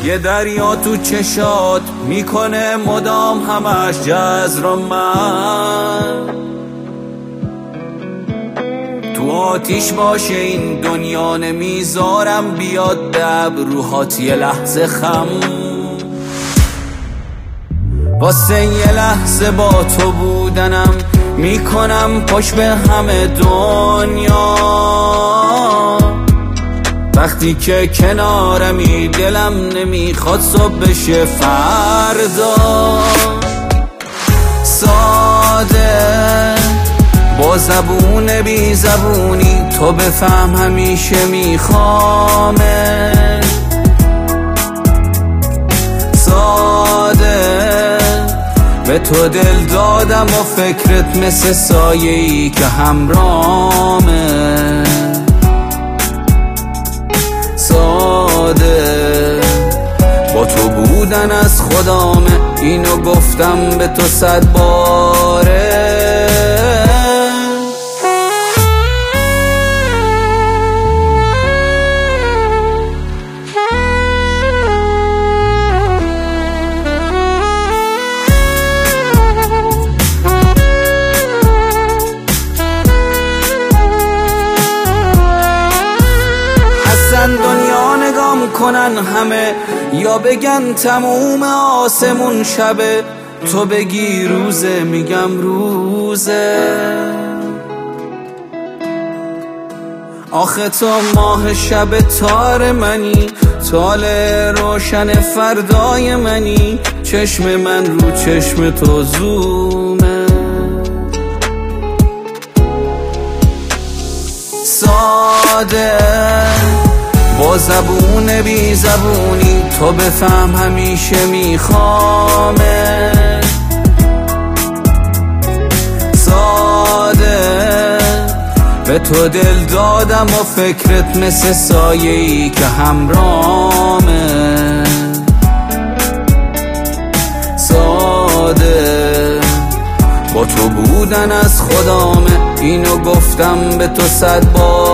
یه دریا تو چشات میکنه مدام همش جزر من، تو آتیش باشه این دنیا نمیذارم بیاد به ابروهات یه لحظه خم، واسه یه لحظه با تو بودنم میکنم پشت به همه دنیا، وقتی که کنارمی دلم نمیخواد صبح بشه فردا، ساده با زبون بی زبونی تو بفهم همیشه میخوامه، ساده به تو دل دادم و فکرت مثل سایه‌ای که همرامه، ساده با تو بودن از خدامه، اینو گفتم به تو 100 باره. دنیا نگام کنن همه یا بگن تموم آسمون شبه، تو بگی روزه میگم روزه، آخه تو ماه شب تار منی، طالع روشن فردای منی، چشم من رو چشم تو زومه، ساده با زبون بی زبونی تو بفهم همیشه میخوامه، ساده به تو دل دادم و فکرت مثل سایه‌ای که همرامه، ساده با تو بودن از خدامه، اینو گفتم به تو 100 بار.